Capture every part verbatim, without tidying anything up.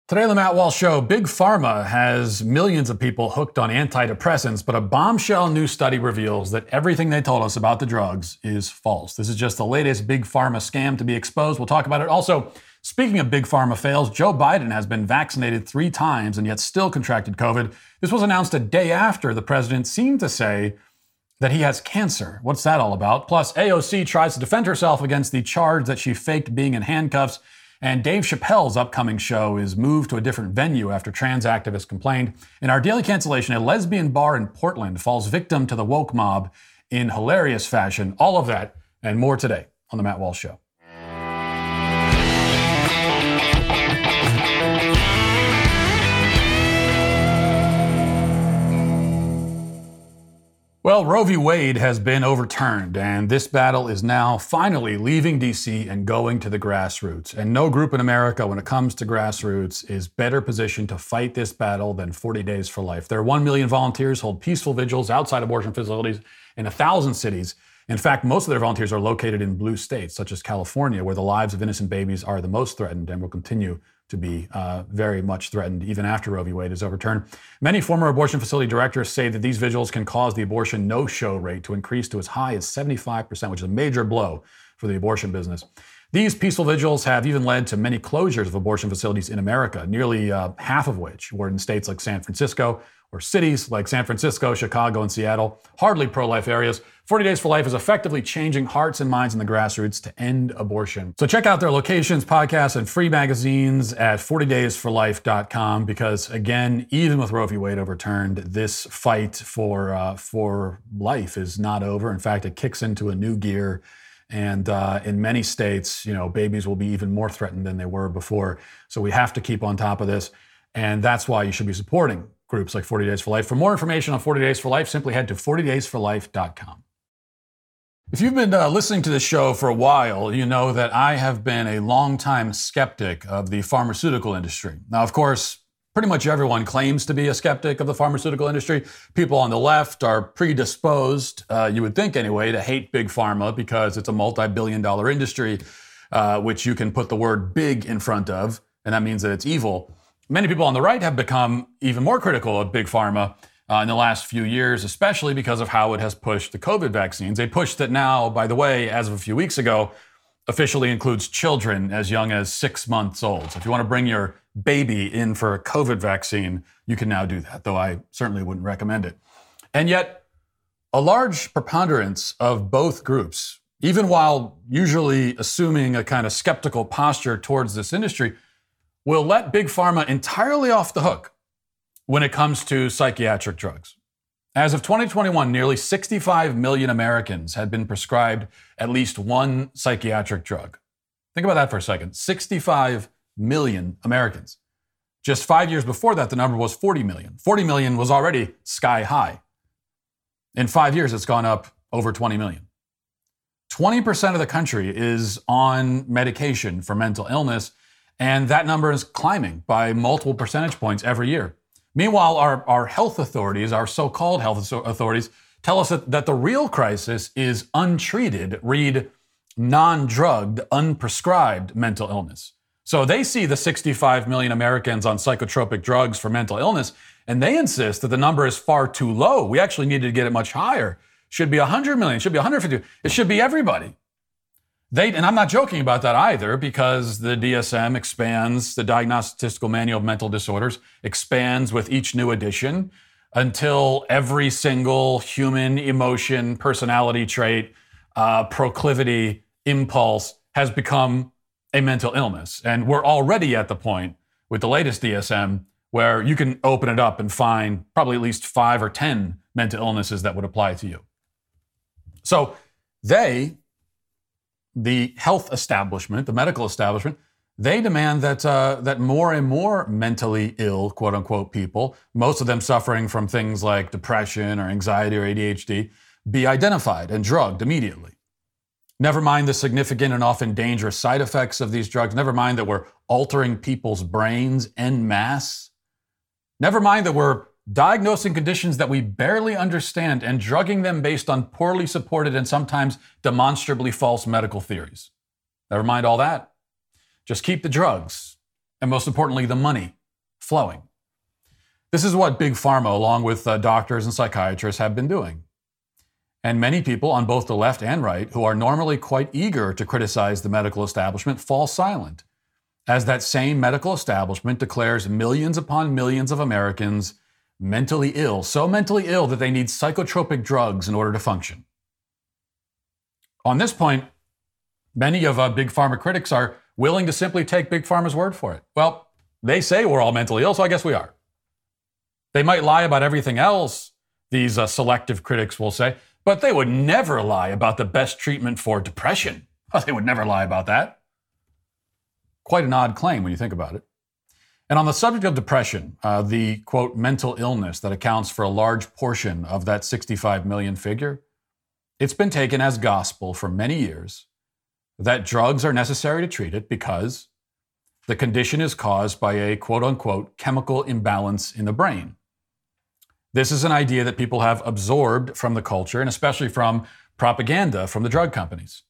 Today on the Matt Walsh Show, Big Pharma has millions of people hooked on antidepressants, but a bombshell new study reveals that everything they told us about the drugs is false. This is just the latest Big Pharma scam to be exposed. We'll talk about it. Also, speaking of Big Pharma fails, Joe Biden has been vaccinated three times and yet still contracted COVID. This was announced a day after the president seemed to say that he has cancer. What's that all about? Plus, A O C tries to defend herself against the charge that she faked being in handcuffs. And Dave Chappelle's upcoming show is moved to a different venue after trans activists complained. In our daily cancellation, a lesbian bar in Portland falls victim to the woke mob in hilarious fashion. All of that and more today on The Matt Walsh Show. Well, Roe v. Wade has been overturned, and this battle is now finally leaving D C and going to the grassroots. And no group in America, when it comes to grassroots, is better positioned to fight this battle than forty Days for Life. Their one million volunteers hold peaceful vigils outside abortion facilities in a thousand cities. In fact, most of their volunteers are located in blue states, such as California, where the lives of innocent babies are the most threatened and will continue to be uh, very much threatened even after Roe v. Wade is overturned. Many former abortion facility directors say that these vigils can cause the abortion no-show rate to increase to as high as seventy-five percent, which is a major blow for the abortion business. These peaceful vigils have even led to many closures of abortion facilities in America, nearly uh, half of which were in states like San Francisco, or cities like San Francisco, Chicago, and Seattle, hardly pro-life areas. forty Days for Life is effectively changing hearts and minds in the grassroots to end abortion. So check out their locations, podcasts, and free magazines at forty days for life dot com because, again, even with Roe v. Wade overturned, this fight for uh, for life is not over. In fact, it kicks into a new gear. And uh, in many states, you know, babies will be even more threatened than they were before. So we have to keep on top of this. And that's why you should be supporting groups like forty Days for Life. For more information on forty Days for Life, simply head to forty days for life dot com. If you've been uh, listening to this show for a while, you know that I have been a longtime skeptic of the pharmaceutical industry. Now, of course, pretty much everyone claims to be a skeptic of the pharmaceutical industry. People on the left are predisposed, uh, you would think anyway, to hate big pharma because it's a multi-billion dollar industry, uh, which you can put the word big in front of, and that means that it's evil. Many people on the right have become even more critical of big pharma uh, in the last few years, especially because of how it has pushed the COVID vaccines. A push that now, by the way, as of a few weeks ago, officially includes children as young as six months old. So if you want to bring your baby in for a COVID vaccine, you can now do that, though I certainly wouldn't recommend it. And yet, a large preponderance of both groups, even while usually assuming a kind of skeptical posture towards this industry, will let big pharma entirely off the hook when it comes to psychiatric drugs. As of twenty twenty-one, nearly sixty-five million Americans had been prescribed at least one psychiatric drug. Think about that for a second. sixty-five million Americans. Just five years before that, the number was forty million. forty million was already sky high. In five years, it's gone up over twenty million. twenty percent of the country is on medication for mental illness, and that number is climbing by multiple percentage points every year. Meanwhile, our, our health authorities, our so-called health authorities, tell us that, that the real crisis is untreated, read non-drugged, unprescribed mental illness. So they see the sixty-five million Americans on psychotropic drugs for mental illness, and they insist that the number is far too low. We actually needed to get it much higher. It should be one hundred million, it should be one hundred fifty. It should be everybody. They, and I'm not joking about that either, because the D S M expands, the Diagnostic Statistical Manual of Mental Disorders expands with each new edition until every single human emotion, personality trait, uh, proclivity, impulse has become a mental illness. And we're already at the point with the latest D S M where you can open it up and find probably at least five or ten mental illnesses that would apply to you. So they, the health establishment, the medical establishment, they demand that uh, that more and more mentally ill, quote unquote, people, most of them suffering from things like depression or anxiety or A D H D, be identified and drugged immediately. Never mind the significant and often dangerous side effects of these drugs. Never mind that we're altering people's brains en masse. Never mind that we're diagnosing conditions that we barely understand and drugging them based on poorly supported and sometimes demonstrably false medical theories. Never mind all that. Just keep the drugs, and most importantly, the money flowing. This is what Big Pharma, along with uh, doctors and psychiatrists, have been doing. And many people on both the left and right, who are normally quite eager to criticize the medical establishment, fall silent, as that same medical establishment declares millions upon millions of Americans mentally ill, so mentally ill that they need psychotropic drugs in order to function. On this point, many of uh, Big Pharma critics are willing to simply take Big Pharma's word for it. Well, they say we're all mentally ill, so I guess we are. They might lie about everything else, these uh, selective critics will say, but they would never lie about the best treatment for depression. Oh, they would never lie about that. Quite an odd claim when you think about it. And on the subject of depression, uh, the, quote, mental illness that accounts for a large portion of that sixty-five million figure, it's been taken as gospel for many years that drugs are necessary to treat it because the condition is caused by a, quote unquote, chemical imbalance in the brain. This is an idea that people have absorbed from the culture and especially from propaganda from the drug companies.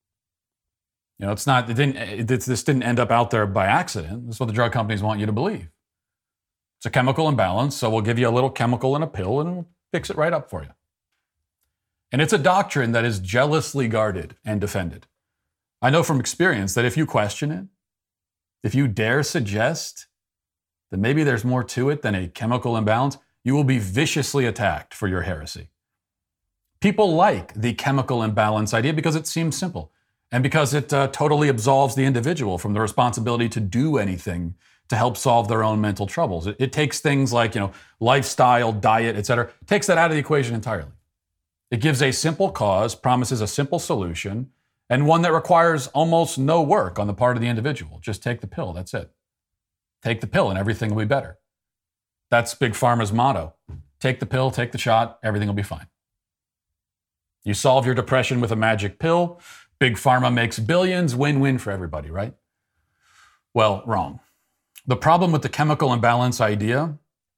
You know, it's not, it didn't, it, this didn't end up out there by accident. This is what the drug companies want you to believe. It's a chemical imbalance, so we'll give you a little chemical in a pill and we'll fix it right up for you. And it's a doctrine that is jealously guarded and defended. I know from experience that if you question it, if you dare suggest that maybe there's more to it than a chemical imbalance, you will be viciously attacked for your heresy. People like the chemical imbalance idea because it seems simple and because it uh, totally absolves the individual from the responsibility to do anything to help solve their own mental troubles. It, it takes things like, you know, lifestyle, diet, et cetera, takes that out of the equation entirely. It gives a simple cause, promises a simple solution, and one that requires almost no work on the part of the individual. Just take the pill, that's it. Take the pill and everything will be better. That's Big Pharma's motto. Take the pill, take the shot, everything will be fine. You solve your depression with a magic pill. Big Pharma makes billions, win-win for everybody, right? Well, wrong. The problem with the chemical imbalance idea,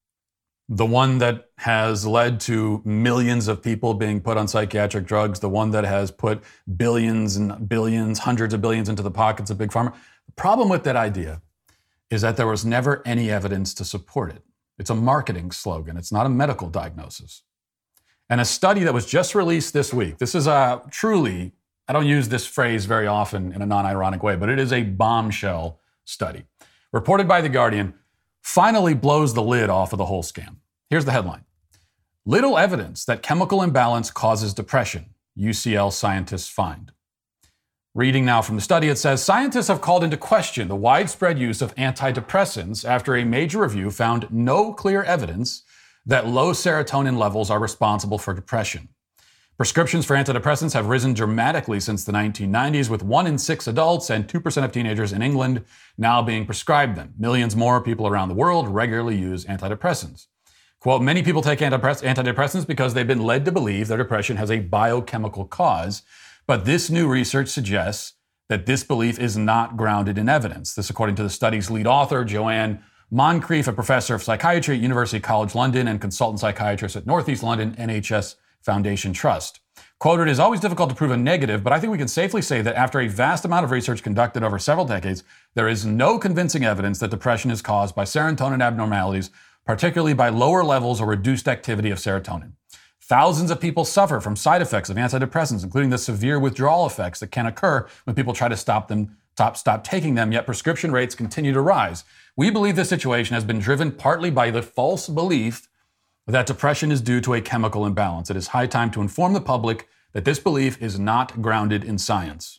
the one that has led to millions of people being put on psychiatric drugs, the one that has put billions and billions, hundreds of billions into the pockets of Big Pharma, the problem with that idea is that there was never any evidence to support it. It's a marketing slogan. It's not a medical diagnosis. And a study that was just released this week, this is a truly, I don't use this phrase very often in a non-ironic way, but it is a bombshell study. Reported by The Guardian, finally blows the lid off of the whole scam. Here's the headline. Little evidence that chemical imbalance causes depression, U C L scientists find. Reading now from the study, it says, scientists have called into question the widespread use of antidepressants after a major review found no clear evidence that low serotonin levels are responsible for depression. Prescriptions for antidepressants have risen dramatically since the nineteen nineties, with one in six adults and two percent of teenagers in England now being prescribed them. Millions more people around the world regularly use antidepressants. Quote, many people take antidepressants because they've been led to believe their depression has a biochemical cause, but this new research suggests that this belief is not grounded in evidence. This according to the study's lead author, Joanne Moncrief, a professor of psychiatry at University College London and consultant psychiatrist at Northeast London N H S Foundation Trust. Quote, it is always difficult to prove a negative, but I think we can safely say that after a vast amount of research conducted over several decades, there is no convincing evidence that depression is caused by serotonin abnormalities, particularly by lower levels or reduced activity of serotonin. Thousands of people suffer from side effects of antidepressants, including the severe withdrawal effects that can occur when people try to stop them, stop, stop taking them, yet prescription rates continue to rise. We believe this situation has been driven partly by the false belief that depression is due to a chemical imbalance. It is high time to inform the public that this belief is not grounded in science.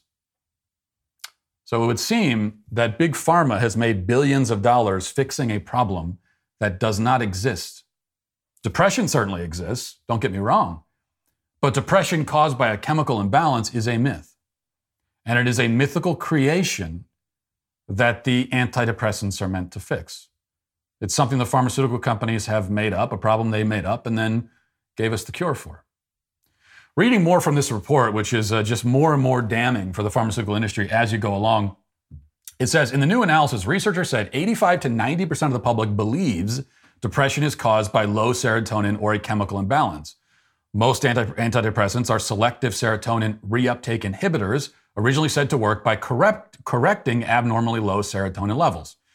So it would seem that Big Pharma has made billions of dollars fixing a problem that does not exist. Depression certainly exists, don't get me wrong, but depression caused by a chemical imbalance is a myth. And it is a mythical creation that the antidepressants are meant to fix. It's something the pharmaceutical companies have made up, a problem they made up, and then gave us the cure for. Reading more from this report, which is uh, just more and more damning for the pharmaceutical industry as you go along, it says, in the new analysis, researchers said eighty-five to ninety percent of the public believes depression is caused by low serotonin or a chemical imbalance. Most anti- antidepressants are selective serotonin reuptake inhibitors, originally said to work by correct, correcting abnormally low serotonin levels.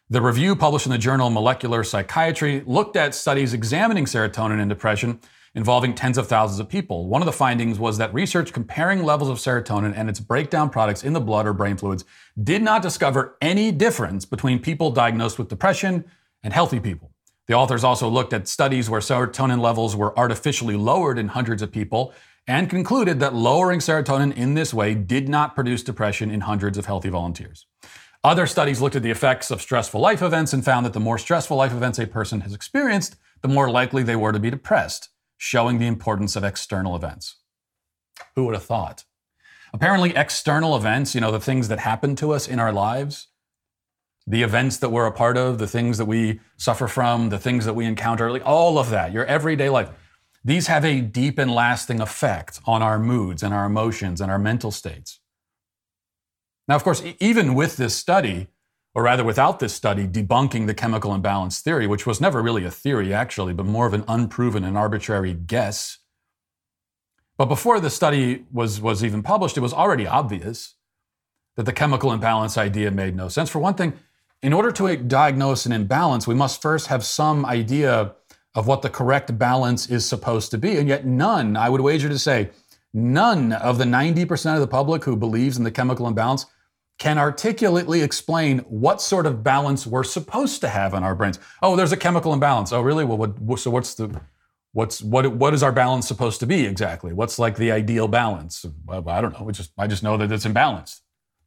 The review published in the journal Molecular Psychiatry looked at studies examining serotonin and depression involving tens of thousands of people. One of the findings was that research comparing levels of serotonin and its breakdown products in the blood or brain fluids did not discover any difference between people diagnosed with depression and healthy people. The authors also looked at studies where serotonin levels were artificially lowered in hundreds of people and concluded that lowering serotonin in this way did not produce depression in hundreds of healthy volunteers. Other studies looked at the effects of stressful life events and found that the more stressful life events a person has experienced, the more likely they were to be depressed, showing the importance of external events. Who would have thought? Apparently, external events, you know, the things that happen to us in our lives, the events that we're a part of, the things that we suffer from, the things that we encounter, like all of that, your everyday life, these have a deep and lasting effect on our moods and our emotions and our mental states. Now, of course, even with this study, or rather without this study debunking the chemical imbalance theory, which was never really a theory actually, but more of an unproven and arbitrary guess. But before the study was, was even published, it was already obvious that the chemical imbalance idea made no sense. For one thing, in order to diagnose an imbalance, we must first have some idea of what the correct balance is supposed to be. And yet none, I would wager to say, none of the ninety percent of the public who believes in the chemical imbalance can articulately explain what sort of balance we're supposed to have in our brains. Oh, there's a chemical imbalance. Oh, really? Well, what, so what's the, what's what what is our balance supposed to be exactly? What's like the ideal balance? Well, I don't know. We just I just know that it's imbalanced.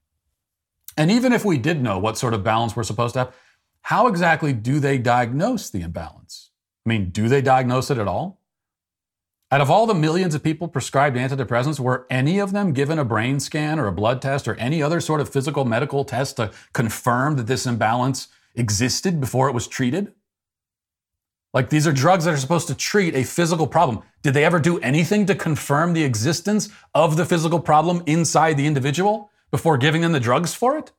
And even if we did know what sort of balance we're supposed to have, how exactly do they diagnose the imbalance? I mean, do they diagnose it at all? Out of all the millions of people prescribed antidepressants, were any of them given a brain scan or a blood test or any other sort of physical medical test to confirm that this imbalance existed before it was treated? Like, these are drugs that are supposed to treat a physical problem. Did they ever do anything to confirm the existence of the physical problem inside the individual before giving them the drugs for it?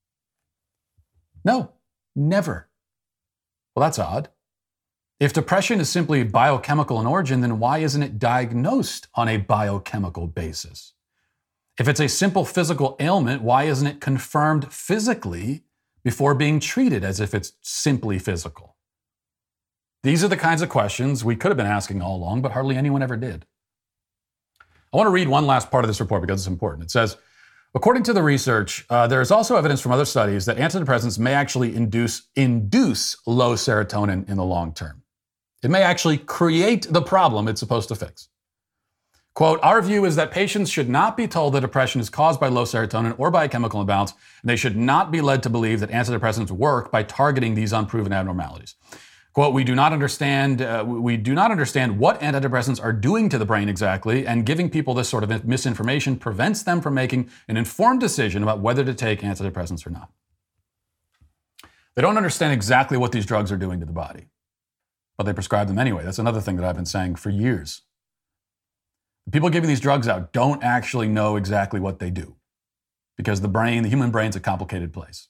No, never. Well, that's odd. If depression is simply biochemical in origin, then why isn't it diagnosed on a biochemical basis? If it's a simple physical ailment, why isn't it confirmed physically before being treated as if it's simply physical? These are the kinds of questions we could have been asking all along, but hardly anyone ever did. I want to read one last part of this report because it's important. It says, according to the research, uh, there is also evidence from other studies that antidepressants may actually induce, induce low serotonin in the long term. It may actually create the problem it's supposed to fix. Quote, our view is that patients should not be told that depression is caused by low serotonin or by a chemical imbalance, and they should not be led to believe that antidepressants work by targeting these unproven abnormalities. Quote, we do not understand, uh, we do not understand what antidepressants are doing to the brain exactly, and giving people this sort of misinformation prevents them from making an informed decision about whether to take antidepressants or not. They don't understand exactly what these drugs are doing to the body, but they prescribe them anyway. That's another thing that I've been saying for years. The people giving these drugs out don't actually know exactly what they do, because the brain, the human brain's a complicated place.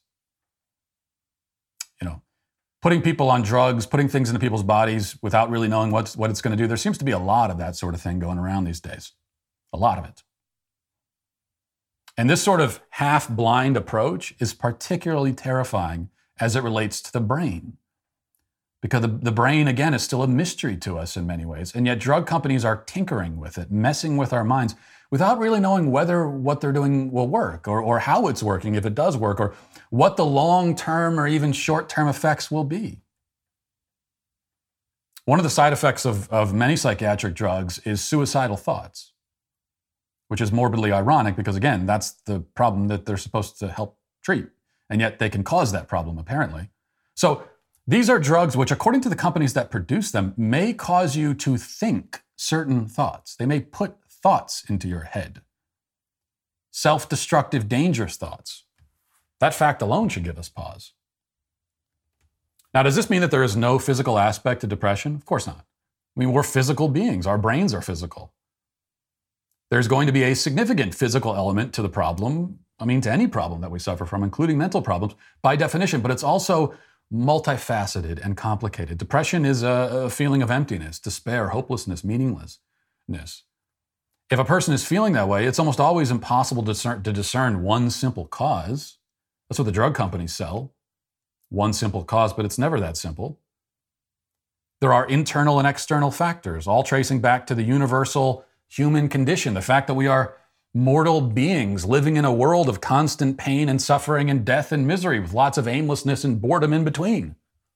You know, putting people on drugs, putting things into people's bodies without really knowing what's, what it's going to do, there seems to be a lot of that sort of thing going around these days. A lot of it. And this sort of half-blind approach is particularly terrifying as it relates to the brain. Because the, the brain, again, is still a mystery to us in many ways. And yet drug companies are tinkering with it, messing with our minds, without really knowing whether what they're doing will work, or, or how it's working, if it does work, or what the long-term or even short-term effects will be. One of the side effects of, of many psychiatric drugs is suicidal thoughts, which is morbidly ironic because, again, that's the problem that they're supposed to help treat. And yet they can cause that problem, apparently. So these are drugs which, according to the companies that produce them, may cause you to think certain thoughts. They may put thoughts into your head. Self-destructive, dangerous thoughts. That fact alone should give us pause. Now, does this mean that there is no physical aspect to depression? Of course not. I mean, we're physical beings. Our brains are physical. There's going to be a significant physical element to the problem. I mean, to any problem that we suffer from, including mental problems, by definition, but it's also multifaceted and complicated. Depression is a, a feeling of emptiness, despair, hopelessness, meaninglessness. If a person is feeling that way, it's almost always impossible to discern, to discern one simple cause. That's what the drug companies sell. one simple cause, but it's never that simple. There are internal and external factors, all tracing back to the universal human condition, the fact that we are mortal beings living in a world of constant pain and suffering and death and misery with lots of aimlessness and boredom in between.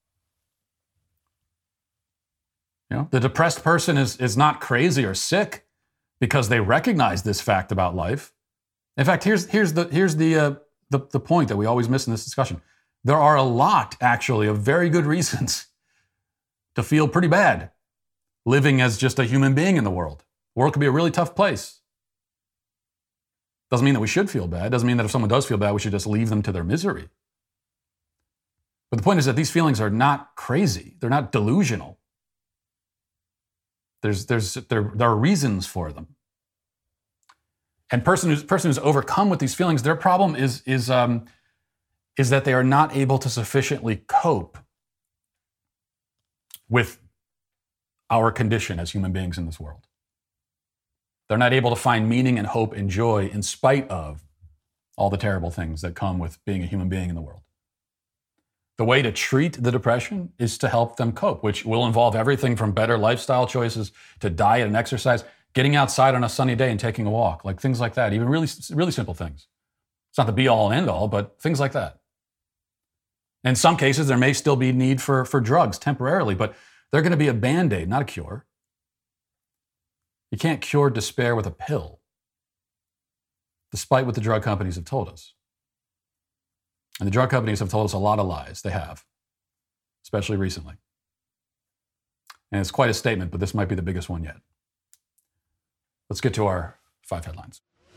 You know, the depressed person is, is not crazy or sick because they recognize this fact about life. In fact, here's, here's, the, here's the, uh, the, the point that we always miss in this discussion. There are a lot, actually, of very good reasons to feel pretty bad living as just a human being in the world. The world can be a really tough place. Doesn't mean that we should feel bad. Doesn't mean that if someone does feel bad, we should just leave them to their misery. But the point is that these feelings are not crazy. They're not delusional. There's, there's, there, there are reasons for them. And person who's, person who's overcome with these feelings, their problem is, is, um, is that they are not able to sufficiently cope with our condition as human beings in this world. They're not able to find meaning and hope and joy in spite of all the terrible things that come with being a human being in the world. The way to treat the depression is to help them cope, which will involve everything from better lifestyle choices to diet and exercise, getting outside on a sunny day and taking a walk, like things like that, even really, really simple things. It's not the be-all and end-all, but things like that. In some cases, there may still be need for, for drugs temporarily, but they're going to be a Band-Aid, not a cure. You can't cure despair with a pill, despite what the drug companies have told us. And the drug companies have told us a lot of lies. They have, especially recently. And it's quite a statement, but this might be the biggest one yet. Let's get to our five headlines.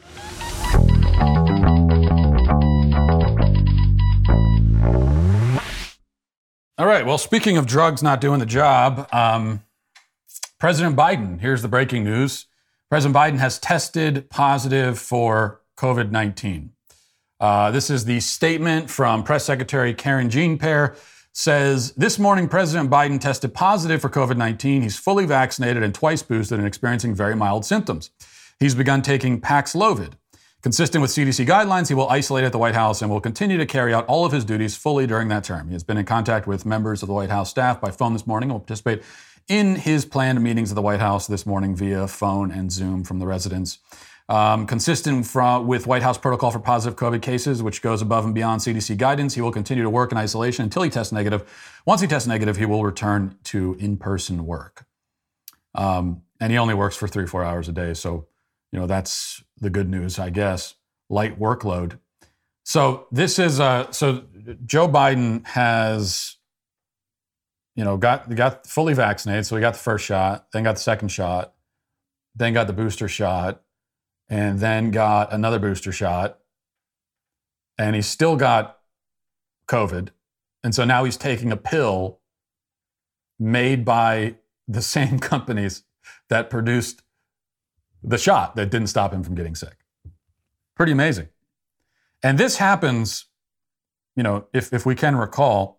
All right, well, speaking of drugs not doing the job, um, President Biden, here's the breaking news. President Biden has tested positive for covid nineteen. Uh, this is the statement from Press Secretary Karen Jean-Pierre. Says, this morning, President Biden tested positive for covid nineteen. He's fully vaccinated and twice boosted and experiencing very mild symptoms. He's begun taking Paxlovid. Consistent with C D C guidelines, he will isolate at the White House and will continue to carry out all of his duties fully during that term. He has been in contact with members of the White House staff by phone this morning and will participate in his planned meetings at the White House this morning via phone and Zoom from the residence. Um, consistent from, with White House protocol for positive COVID cases, which goes above and beyond C D C guidance, he will continue to work in isolation until he tests negative. Once he tests negative, he will return to in-person work. Um, and he only works for three or four hours a day. So, you know, that's the good news, I guess. Light workload. So this is, uh, so Joe Biden has, you know, got, got fully vaccinated. So he got the first shot, then got the second shot, then got the booster shot, and then got another booster shot, and he's still got COVID. And so now he's taking a pill made by the same companies that produced the shot that didn't stop him from getting sick. Pretty amazing. And this happens, you know, if, if we can recall,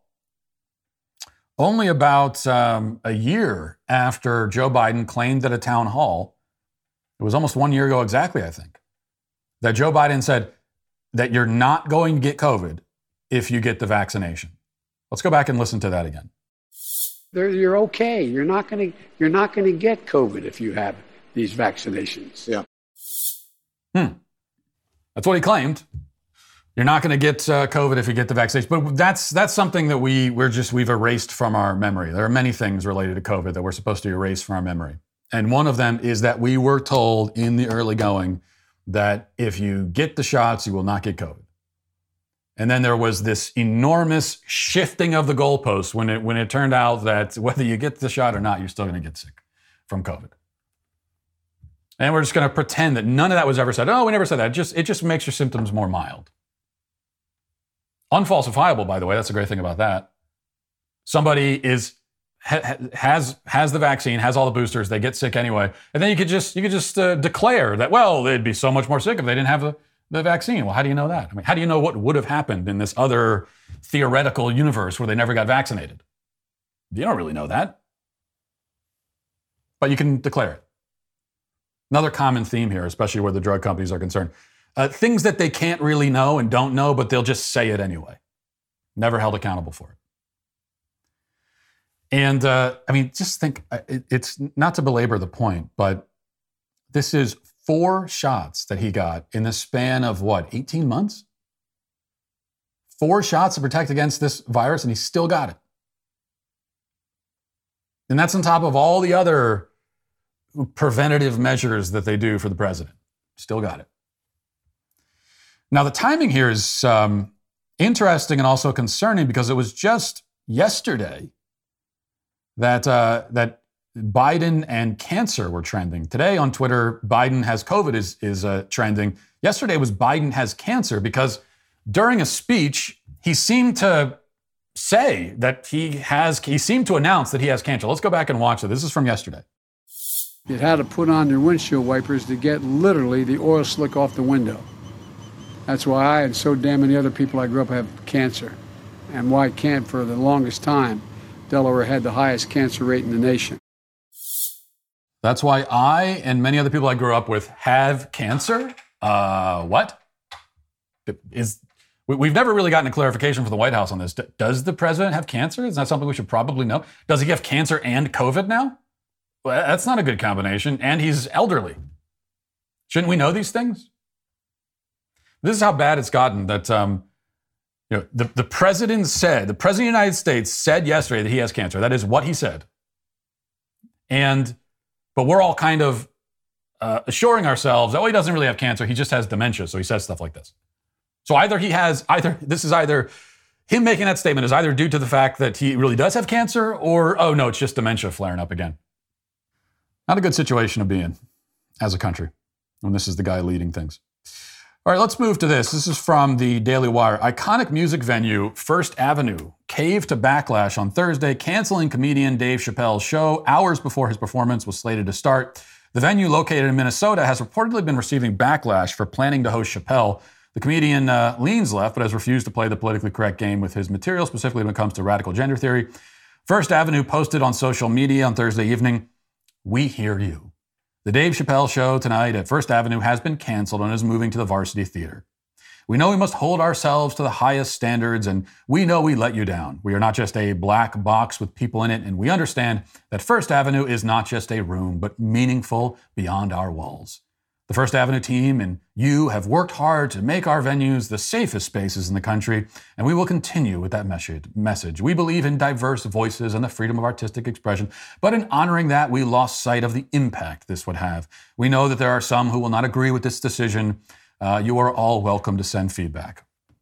only about um, a year after Joe Biden claimed at a town hall, it was almost one year ago exactly, I think, that Joe Biden said that you're not going to get COVID if you get the vaccination. Let's go back and listen to that again. They're, you're okay. You're not going to you're not going to get COVID if you have these vaccinations. Yeah. Hmm. That's what he claimed. You're not going to get uh, COVID if you get the vaccination. But that's that's something that we we're just we've erased from our memory. There are many things related to COVID that we're supposed to erase from our memory. And one of them is that we were told in the early going that if you get the shots, you will not get COVID. And then there was this enormous shifting of the goalposts when it when it turned out that whether you get the shot or not, you're still going to get sick from COVID. And we're just going to pretend that none of that was ever said. Oh, we never said that. It just, it just makes your symptoms more mild. Unfalsifiable, by the way. That's the great thing about that. Somebody is ha, has has the vaccine, has all the boosters, they get sick anyway, and then you could just you could just uh, declare that, well, they'd be so much more sick if they didn't have the, the vaccine. Well, how do you know that? I mean, how do you know what would have happened in this other theoretical universe where they never got vaccinated? You don't really know that. But you can declare it. Another common theme here, especially where the drug companies are concerned. Uh, things that they can't really know and don't know, but they'll just say it anyway. Never held accountable for it. And uh, I mean, just think, it, it's not to belabor the point, but this is four shots that he got in the span of what, eighteen months? Four shots to protect against this virus, and he still got it. And that's on top of all the other preventative measures that they do for the president. Still got it. Now, the timing here is um, interesting and also concerning because it was just yesterday that uh, that Biden and cancer were trending. Today on Twitter, Biden has COVID is, is uh, trending. Yesterday was Biden has cancer because during a speech, he seemed to say that he has, he seemed to announce that he has cancer. Let's go back and watch it. This is from yesterday. You had to put on your windshield wipers to get literally the oil slick off the window. That's why I and so damn many other people I grew up have cancer. And why can't, for the longest time, Delaware had the highest cancer rate in the nation. That's why I and many other people I grew up with have cancer? Uh, what? Is, we've never really gotten a clarification from the White House on this. Does the president have cancer? Is that something we should probably know? Does he have cancer and COVID now? Well, that's not a good combination. And he's elderly. Shouldn't we know these things? This is how bad it's gotten that um, you know, the, the president said, the president of the United States said yesterday that he has cancer. That is what he said. And, but we're all kind of uh, assuring ourselves, oh, he doesn't really have cancer. He just has dementia. So he says stuff like this. So either he has, either this is either him making that statement is either due to the fact that he really does have cancer or, oh no, it's just dementia flaring up again. Not a good situation to be in as a country when this is the guy leading things. All right, let's move to this. This is from the Daily Wire. Iconic music venue First Avenue caved to backlash on Thursday, canceling comedian Dave Chappelle's show hours before his performance was slated to start. The venue, located in Minnesota, has reportedly been receiving backlash for planning to host Chappelle. The comedian uh, leans left, but has refused to play the politically correct game with his material, specifically when it comes to radical gender theory. First Avenue posted on social media on Thursday evening, "We hear you. The Dave Chappelle show tonight at First Avenue has been canceled and is moving to the Varsity Theater. We know we must hold ourselves to the highest standards, and we know we let you down. We are not just a black box with people in it, and we understand that First Avenue is not just a room, but meaningful beyond our walls. The First Avenue team and you have worked hard to make our venues the safest spaces in the country, and we will continue with that message. We believe in diverse voices and the freedom of artistic expression, but in honoring that, we lost sight of the impact this would have. We know that there are some who will not agree with this decision. Uh, you are all welcome to send feedback."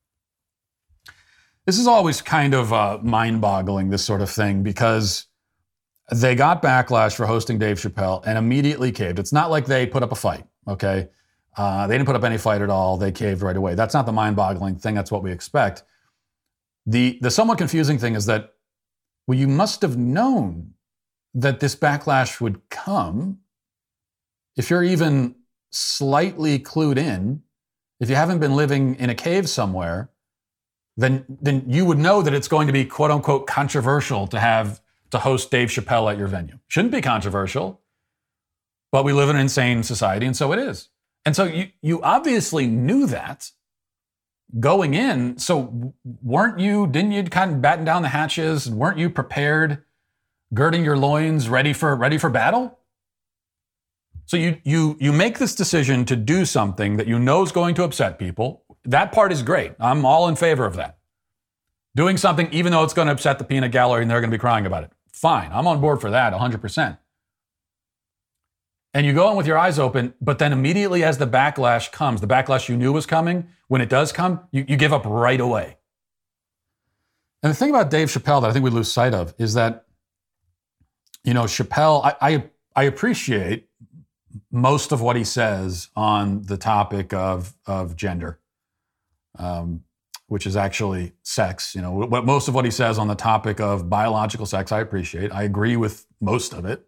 This is always kind of uh, mind-boggling, this sort of thing, because they got backlash for hosting Dave Chappelle and immediately caved. It's not like they put up a fight, okay? Uh, they didn't put up any fight at all. They caved right away. That's not the mind-boggling thing. That's what we expect. The, the somewhat confusing thing is that, well, you must have known that this backlash would come if you're even slightly clued in. If you haven't been living in a cave somewhere, then, then you would know that it's going to be quote-unquote controversial to have to host Dave Chappelle at your venue. Shouldn't be controversial, but we live in an insane society, and so it is. And so you, you obviously knew that going in. So weren't you, didn't you kind of batten down the hatches? And weren't you prepared, girding your loins, ready for, ready for battle? So you, you, you make this decision to do something that you know is going to upset people. That part is great. I'm all in favor of that. Doing something even though it's going to upset the peanut gallery and they're going to be crying about it. Fine. I'm on board for that one hundred percent. And you go in with your eyes open, but then immediately as the backlash comes, the backlash you knew was coming, when it does come, you, you give up right away. And the thing about Dave Chappelle that I think we lose sight of is that, you know, Chappelle, I, I, I appreciate most of what he says on the topic of, of gender. Um, which is actually sex. You know, what most of what he says on the topic of biological sex, I appreciate. I agree with most of it.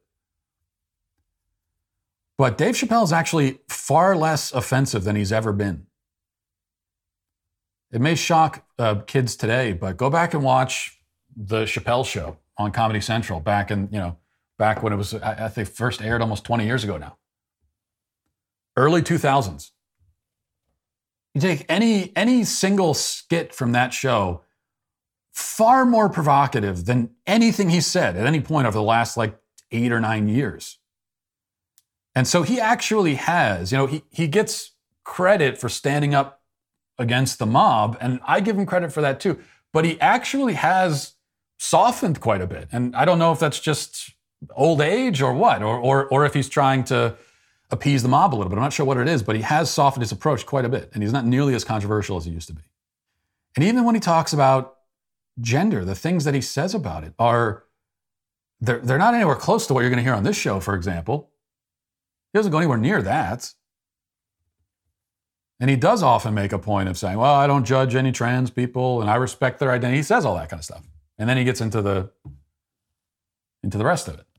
But Dave Chappelle is actually far less offensive than he's ever been. It may shock uh, kids today, but go back and watch the Chappelle Show on Comedy Central back in, you know, back when it was, I, I think first aired almost twenty years ago now. Early two thousands. You take any any single skit from that show, far more provocative than anything he said at any point over the last like eight or nine years. And so he actually has, you know, he, he gets credit for standing up against the mob, and I give him credit for that too. But he actually has softened quite a bit. And I don't know if that's just old age or what, or, or, or if he's trying to appease the mob a little bit. I'm not sure what it is, but he has softened his approach quite a bit. And he's not nearly as controversial as he used to be. And even when he talks about gender, the things that he says about it are, they're, they're not anywhere close to what you're going to hear on this show, for example. He doesn't go anywhere near that. And he does often make a point of saying, well, I don't judge any trans people and I respect their identity. He says all that kind of stuff. And then he gets into the into the rest of it.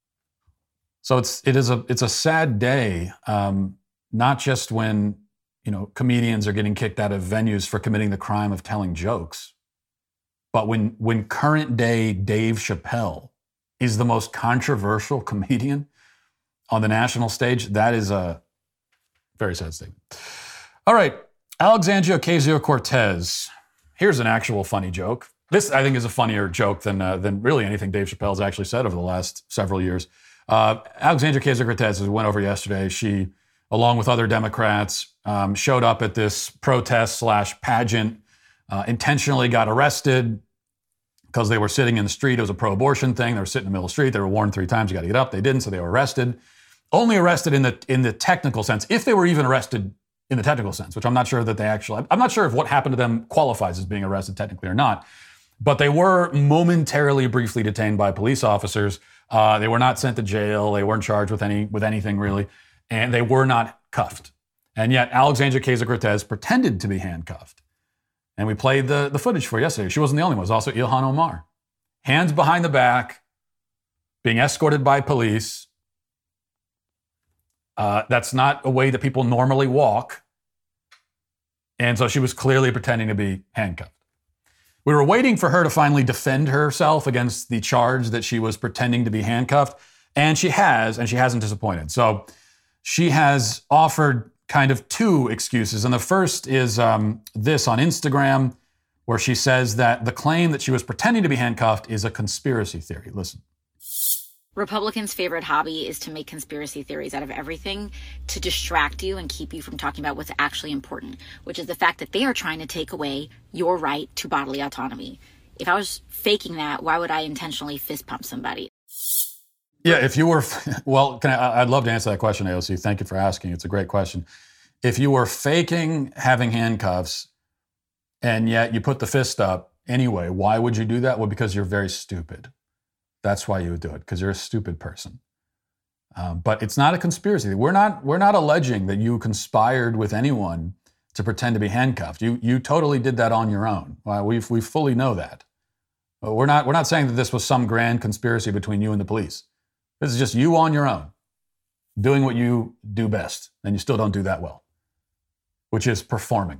So it's it is a it's a sad day, um, not just when, you know, comedians are getting kicked out of venues for committing the crime of telling jokes, but when when current day Dave Chappelle is the most controversial comedian on the national stage. That is a very sad statement. All right, Alexandria Ocasio-Cortez. Here's an actual funny joke. This, I think, is a funnier joke than uh, than really anything Dave Chappelle's actually said over the last several years. Uh, Alexandria Ocasio-Cortez went over yesterday. She, along with other Democrats, um, showed up at this protest slash pageant, uh, intentionally got arrested because they were sitting in the street. It was a pro-abortion thing. They were sitting in the middle of the street. They were warned three times, you got to get up. They didn't, so they were arrested. Only arrested in the in the technical sense, if they were even arrested in the technical sense, which I'm not sure that they actually, I'm not sure if what happened to them qualifies as being arrested technically or not, but they were momentarily, briefly detained by police officers. Uh, they were not sent to jail. They weren't charged with any with anything really, and they were not cuffed. And yet Alexandria Ocasio-Cortez pretended to be handcuffed. And we played the, the footage for yesterday. She wasn't the only one. It was also Ilhan Omar. Hands behind the back, being escorted by police. Uh, that's not a way that people normally walk. And so she was clearly pretending to be handcuffed. We were waiting for her to finally defend herself against the charge that she was pretending to be handcuffed. And she has, and she hasn't disappointed. So she has offered kind of two excuses. And the first is um, this on Instagram, where she says that the claim that she was pretending to be handcuffed is a conspiracy theory. Listen. Republicans' favorite hobby is to make conspiracy theories out of everything to distract you and keep you from talking about what's actually important, which is the fact that they are trying to take away your right to bodily autonomy. If I was faking that, why would I intentionally fist pump somebody? Yeah, if you were, well, can I, I'd love to answer that question, A O C. Thank you for asking. It's a great question. If you were faking having handcuffs and yet you put the fist up anyway, why would you do that? Well, because you're very stupid. That's why you would do it, because you're a stupid person. Um, but it's not a conspiracy. We're not we're not alleging that you conspired with anyone to pretend to be handcuffed. You you totally did that on your own. Well, we we fully know that. But we're not we're not saying that this was some grand conspiracy between you and the police. This is just you on your own, doing what you do best, and you still don't do that well, which is performing.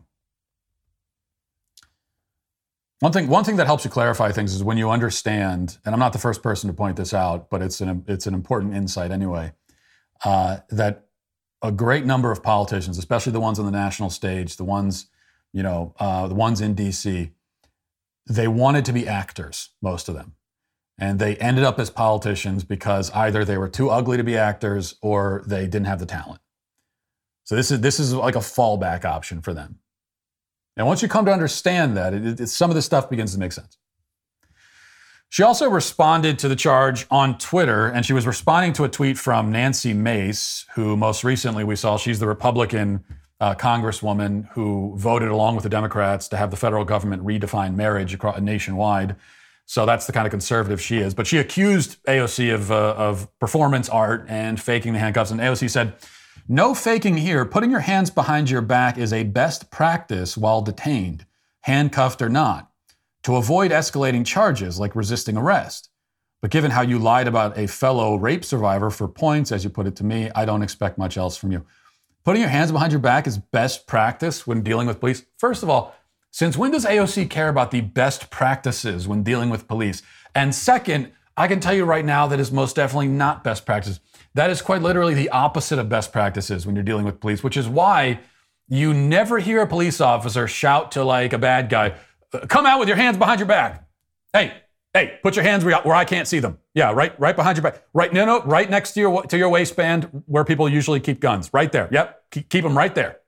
One thing, one thing that helps you clarify things is when you understand, and I'm not the first person to point this out, but it's an it's an important insight anyway, uh, that a great number of politicians, especially the ones on the national stage, the ones, you know, uh, the ones in D C, they wanted to be actors, most of them. And they ended up as politicians because either they were too ugly to be actors or they didn't have the talent. So this is this is like a fallback option for them. And once you come to understand that, it, it, some of this stuff begins to make sense. She also responded to the charge on Twitter, and she was responding to a tweet from Nancy Mace, who most recently we saw, she's the Republican uh, congresswoman who voted along with the Democrats to have the federal government redefine marriage across, nationwide. So that's the kind of conservative she is. But she accused A O C of, uh, of performance art and faking the handcuffs, and A O C said, "No faking here. Putting your hands behind your back is a best practice while detained, handcuffed or not, to avoid escalating charges like resisting arrest. But given how you lied about a fellow rape survivor for points, as you put it to me, I don't expect much else from you." Putting your hands behind your back is best practice when dealing with police. First of all, since when does A O C care about the best practices when dealing with police? And second, I can tell you right now that is most definitely not best practice. That is quite literally the opposite of best practices when you're dealing with police, which is why you never hear a police officer shout to like a bad guy, "Come out with your hands behind your back." Hey, hey, put your hands where, where I can't see them. Yeah, right, right behind your back. Right, no, no, right next to your to your waistband where people usually keep guns. Right there. Yep, keep, keep them right there.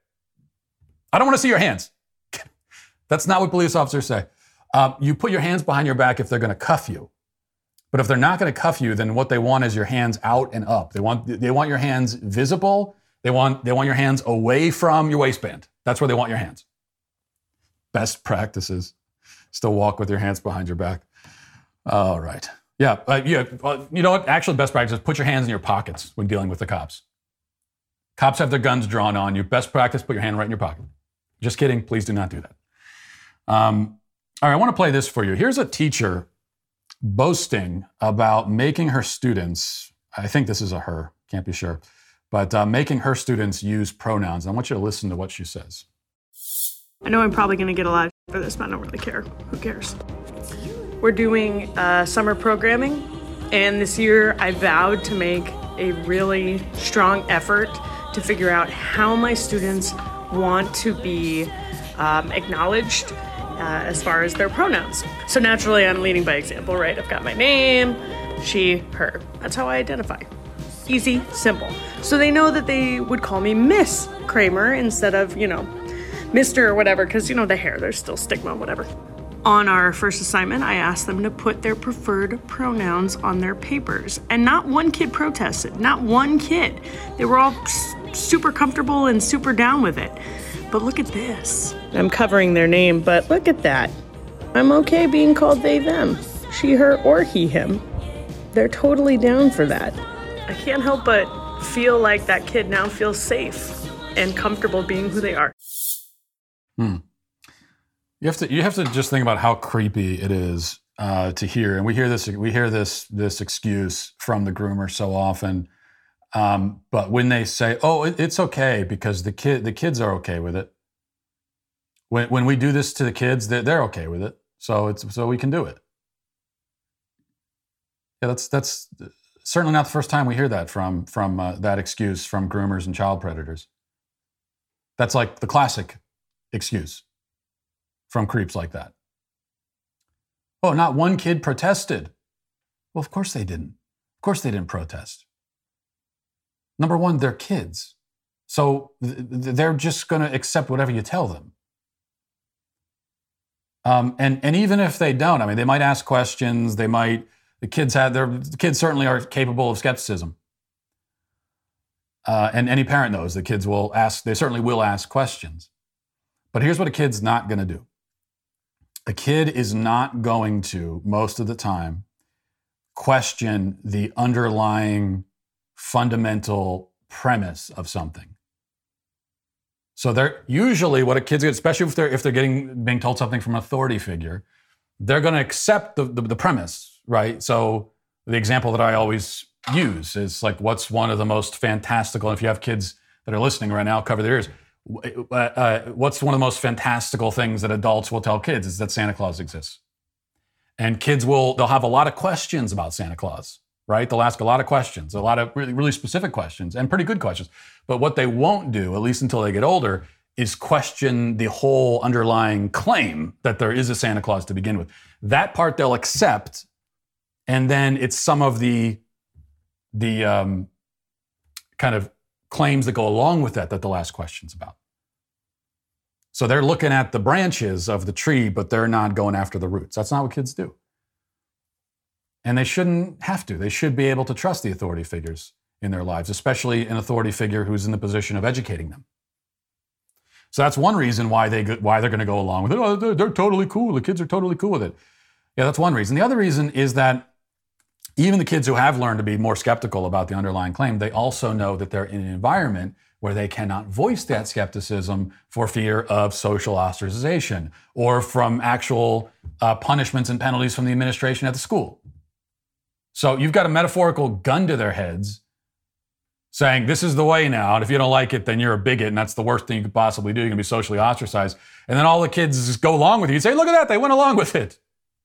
I don't want to see your hands. That's not what police officers say. Um, you put your hands behind your back if they're going to cuff you. But if they're not going to cuff you, then what they want is your hands out and up. They want they want your hands visible. They want they want your hands away from your waistband. That's where they want your hands. Best practices. Still walk with your hands behind your back. All right. Yeah. Uh, yeah. Uh, you know what? Actually, best practice is put your hands in your pockets when dealing with the cops. Cops have their guns drawn on you. Best practice, put your hand right in your pocket. Just kidding. Please do not do that. Um, all right. I want to play this for you. Here's a teacher boasting about making her students, I think this is a her, can't be sure, but uh, making her students use pronouns. I want you to listen to what she says. I know I'm probably going to get a lot of for this, but I don't really care. Who cares? We're doing uh, summer programming, and this year I vowed to make a really strong effort to figure out how my students want to be um, acknowledged uh, as far as their pronouns. So naturally, I'm leading by example, right? I've got my name, she, her. That's how I identify. Easy, simple. So they know that they would call me Miss Kramer instead of, you know, Mister or whatever, because, you know, the hair, there's still stigma, whatever. On our first assignment, I asked them to put their preferred pronouns on their papers. And not one kid protested, not one kid. They were all s- super comfortable and super down with it. But look at this. I'm covering their name, but look at that. I'm okay being called they, them, she, her, or he, him. They're totally down for that. I can't help but feel like that kid now feels safe and comfortable being who they are. Hmm. You have to you have to just think about how creepy it is uh, to hear, and we hear this we hear this this excuse from the groomer so often. Um, but when they say, "Oh, it, it's okay," because the kid the kids are okay with it. When when we do this to the kids, they're, they're okay with it, so it's so we can do it. Yeah, that's that's certainly not the first time we hear that from from uh, that excuse from groomers and child predators. That's like the classic excuse from creeps like that. Oh, not one kid protested. Well, of course they didn't. Of course they didn't protest. Number one, they're kids. So th- they're just going to accept whatever you tell them. Um, and, and even if they don't, I mean, they might ask questions. They might, the kids have, their the kids certainly are capable of skepticism. Uh, and any parent knows the kids will ask, they certainly will ask questions. But here's what a kid's not going to do. A kid is not going to, most of the time, question the underlying fundamental premise of something. So they're usually what a kid's, especially if they're if they're getting being told something from an authority figure, they're going to accept the, the the premise, right? So the example that I always use is like, what's one of the most fantastical? And if you have kids that are listening right now, cover their ears. Uh, uh, what's one of the most fantastical things that adults will tell kids is that Santa Claus exists. And kids will, they'll have a lot of questions about Santa Claus, right? They'll ask a lot of questions, a lot of really, really specific questions and pretty good questions. But what they won't do, at least until they get older, is question the whole underlying claim that there is a Santa Claus to begin with. That part they'll accept, and then it's some of the, the um, kind of claims that go along with that that they'll ask questions about. So they're looking at the branches of the tree, but they're not going after the roots. That's not what kids do. And they shouldn't have to. They should be able to trust the authority figures in their lives, especially an authority figure who's in the position of educating them. So that's one reason why, they, why they're going to go along with it. Oh, they're, they're totally cool. The kids are totally cool with it. Yeah, that's one reason. The other reason is that even the kids who have learned to be more skeptical about the underlying claim, they also know that they're in an environment where they cannot voice that skepticism for fear of social ostracization or from actual uh, punishments and penalties from the administration at the school. So you've got a metaphorical gun to their heads saying, this is the way now, and if you don't like it, then you're a bigot, and that's the worst thing you could possibly do. You're going to be socially ostracized. And then all the kids just go along with you and say, look at that, they went along with it.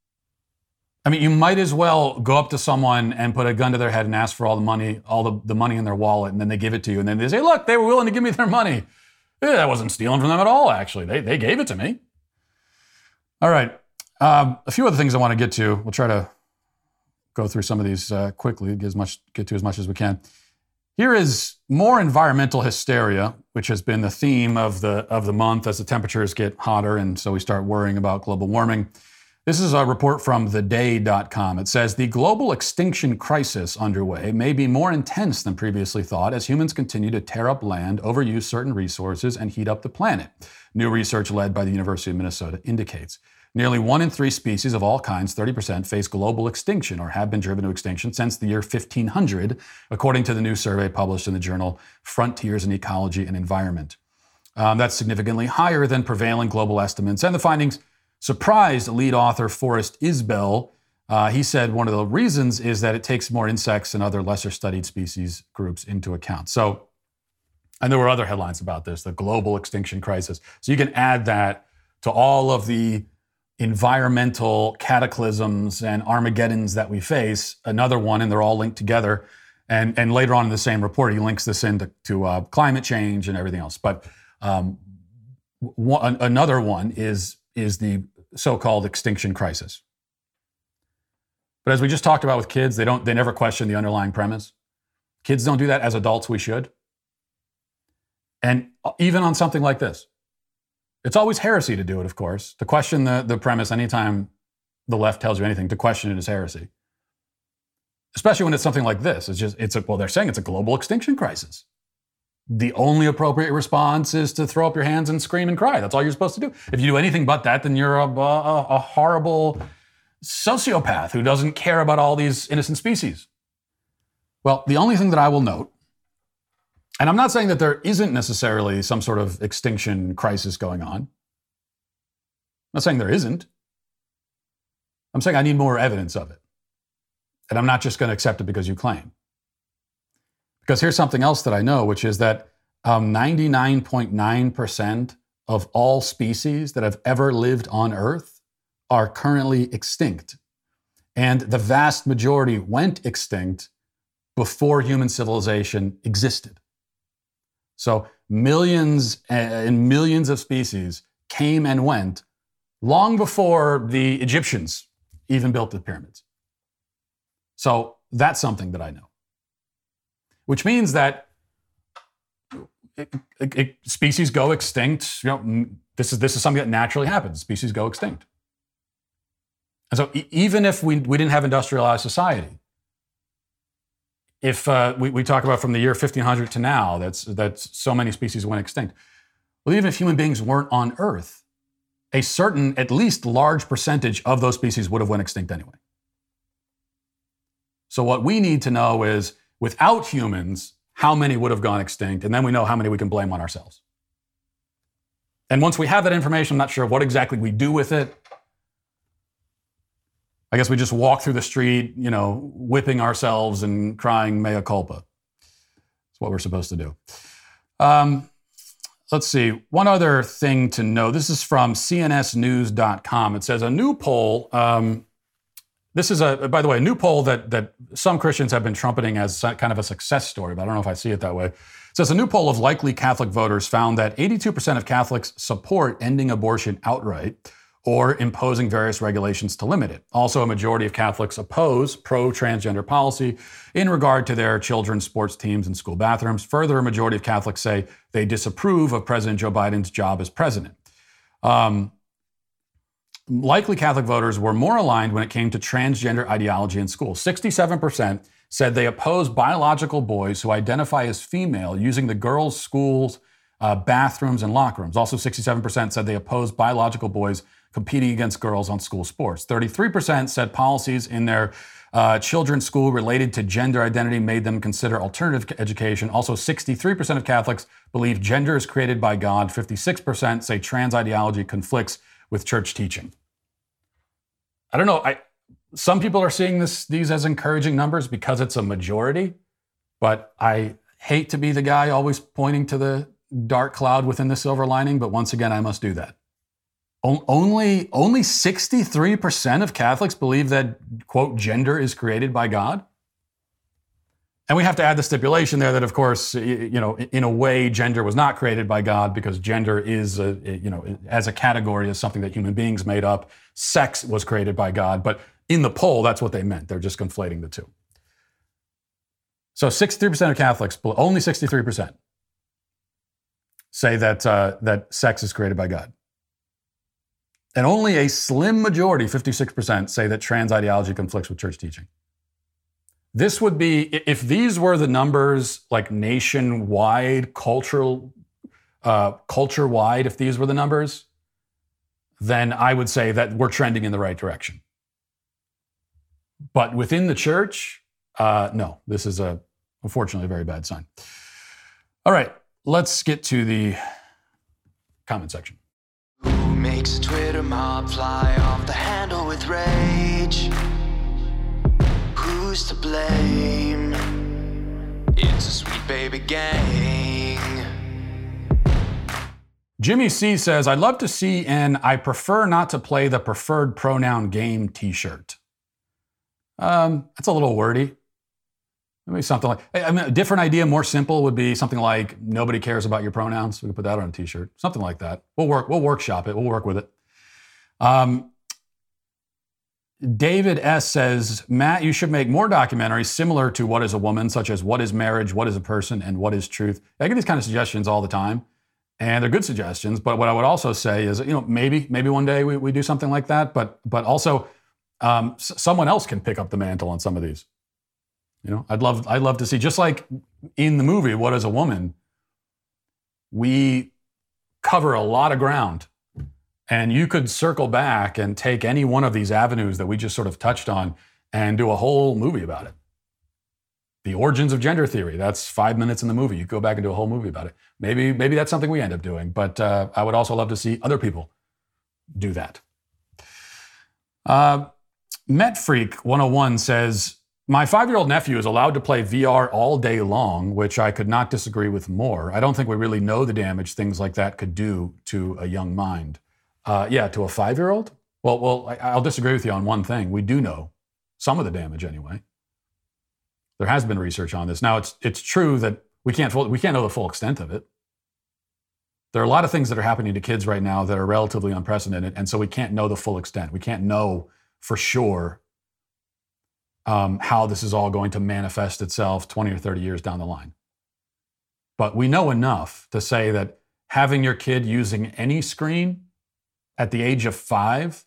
I mean, you might as well go up to someone and put a gun to their head and ask for all the money, all the, the money in their wallet, and then they give it to you. And then they say, look, they were willing to give me their money. Yeah, I wasn't stealing from them at all, actually. They, they gave it to me. All right. Um, a few other things I want to get to. We'll try to go through some of these uh, quickly, get, as much, get to as much as we can. Here is more environmental hysteria, which has been the theme of the, of the month as the temperatures get hotter, and so we start worrying about global warming. This is a report from the day dot com. It says, the global extinction crisis underway may be more intense than previously thought as humans continue to tear up land, overuse certain resources, and heat up the planet. New research led by the University of Minnesota indicates. Nearly one in three species of all kinds, thirty percent, face global extinction or have been driven to extinction since the year fifteen hundred, according to the new survey published in the journal Frontiers in Ecology and Environment. Um, that's significantly higher than prevailing global estimates, and the findings surprised lead author Forrest Isbell. Uh, he said one of the reasons is that it takes more insects and other lesser studied species groups into account. So, and there were other headlines about this, the global extinction crisis. So you can add that to all of the environmental cataclysms and Armageddons that we face, another one, and they're all linked together. And, and later on in the same report, he links this into to, uh, climate change and everything else. But um, one, another one is, is the so-called extinction crisis. But as we just talked about with kids, they don't, they never question the underlying premise. Kids don't do that. As adults, we should. And even on something like this, it's always heresy to do it, of course. To question the, the premise anytime the left tells you anything, to question it is heresy. Especially when it's something like this. It's just, it's a, well, they're saying it's a global extinction crisis. The only appropriate response is to throw up your hands and scream and cry. That's all you're supposed to do. If you do anything but that, then you're a, a, a horrible sociopath who doesn't care about all these innocent species. Well, the only thing that I will note, and I'm not saying that there isn't necessarily some sort of extinction crisis going on. I'm not saying there isn't. I'm saying I need more evidence of it. And I'm not just going to accept it because you claim. Because here's something else that I know, which is that um, ninety-nine point nine percent of all species that have ever lived on Earth are currently extinct. And the vast majority went extinct before human civilization existed. So millions and millions of species came and went long before the Egyptians even built the pyramids. So that's something that I know. Which means that it, it, it, species go extinct. You know, this is this is something that naturally happens. Species go extinct. And so e- even if we, we didn't have industrialized society, if uh, we, we talk about from the year fifteen hundred to now, that's that's so many species went extinct. Well, even if human beings weren't on Earth, a certain, at least large percentage of those species would have went extinct anyway. So what we need to know is, without humans, how many would have gone extinct? And then we know how many we can blame on ourselves. And once we have that information, I'm not sure what exactly we do with it. I guess we just walk through the street, you know, whipping ourselves and crying mea culpa. That's what we're supposed to do. Um, let's see. One other thing to know. This is from C N S news dot com. It says a new poll. Um, this is, a, by the way, a new poll that, that some Christians have been trumpeting as kind of a success story, but I don't know if I see it that way. It says a new poll of likely Catholic voters found that eighty-two percent of Catholics support ending abortion outright, or imposing various regulations to limit it. Also, a majority of Catholics oppose pro-transgender policy in regard to their children's sports teams and school bathrooms. Further, a majority of Catholics say they disapprove of President Joe Biden's job as president. Um, likely Catholic voters were more aligned when it came to transgender ideology in schools. sixty-seven percent said they oppose biological boys who identify as female using the girls' schools, uh, bathrooms, and locker rooms. Also, sixty-seven percent said they oppose biological boys competing against girls on school sports. thirty-three percent said policies in their uh, children's school related to gender identity made them consider alternative education. Also, sixty-three percent of Catholics believe gender is created by God. fifty-six percent say trans ideology conflicts with church teaching. I don't know. I, some people are seeing this, these as encouraging numbers because it's a majority, but I hate to be the guy always pointing to the dark cloud within the silver lining, but once again, I must do that. Only, only sixty-three percent of Catholics believe that, quote, gender is created by God. And we have to add the stipulation there that, of course, you know, in a way, gender was not created by God, because gender is, a, you know, as a category, is something that human beings made up. Sex was created by God, but in the poll, that's what they meant. They're just conflating the two. So sixty-three percent of Catholics, only sixty-three percent, say that uh, that sex is created by God. And only a slim majority, fifty-six percent, say that trans ideology conflicts with church teaching. This would be, if these were the numbers, like nationwide, cultural, uh, culture-wide, if these were the numbers, then I would say that we're trending in the right direction. But within the church, uh, no, this is a, unfortunately, a very bad sign. All right, let's get to the comment section. Who makes a Twitter mob fly off the handle with rage? Who's to blame? It's a sweet baby gang. Jimmy C says, I'd love to see an I prefer not to play the preferred pronoun game t-shirt. Um, that's a little wordy. Maybe something like, I mean, a different idea, more simple, would be something like nobody cares about your pronouns. We can put that on a t-shirt, something like that. We'll work, we'll workshop it. We'll work with it. Um, David S. says, Matt, you should make more documentaries similar to What is a Woman, such as What is Marriage, What is a Person, and What is Truth. I get these kind of suggestions all the time, and they're good suggestions. But what I would also say is, you know, maybe maybe one day we, we do something like that. But but also, um, s- someone else can pick up the mantle on some of these. You know, I'd love I'd love to see, just like in the movie What is a Woman, we cover a lot of ground. And you could circle back and take any one of these avenues that we just sort of touched on and do a whole movie about it. The origins of gender theory, that's five minutes in the movie. You go back and do a whole movie about it. Maybe, maybe that's something we end up doing, but uh, I would also love to see other people do that. Uh, MetFreak one oh one says, my five-year-old nephew is allowed to play V R all day long, which I could not disagree with more. I don't think we really know the damage things like that could do to a young mind. Uh, yeah, to a five-year-old? Well, well, I, I'll disagree with you on one thing. We do know some of the damage anyway. There has been research on this. Now, it's it's true that we can't full, we can't know the full extent of it. There are a lot of things that are happening to kids right now that are relatively unprecedented, and so we can't know the full extent. We can't know for sure um, how this is all going to manifest itself twenty or thirty years down the line. But we know enough to say that having your kid using any screen at the age of five,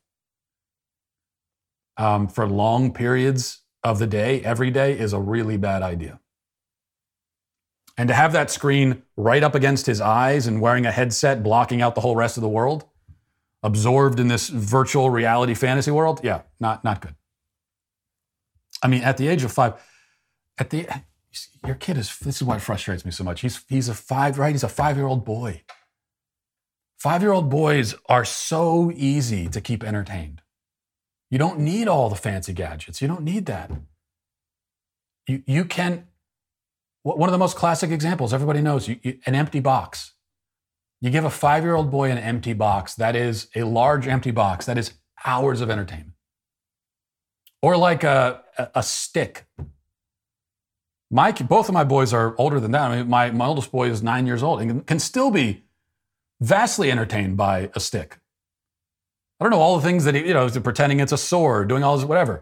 um, for long periods of the day, every day, is a really bad idea. And to have that screen right up against his eyes and wearing a headset blocking out the whole rest of the world, absorbed in this virtual reality fantasy world, yeah, not, not good. I mean, at the age of five, at the your kid is, this is what frustrates me so much. He's he's a five, right? He's a five-year-old boy. Five-year-old boys are so easy to keep entertained. You don't need all the fancy gadgets. You don't need that. You you can, one of the most classic examples, everybody knows, you, you, an empty box. You give a five-year-old boy an empty box, that is a large empty box, that is hours of entertainment. Or like a, a, a stick. My, both of my boys are older than that. I mean, my, my oldest boy is nine years old and can, can still be vastly entertained by a stick. I don't know, all the things that he, you know, pretending it's a sword, doing all this, whatever.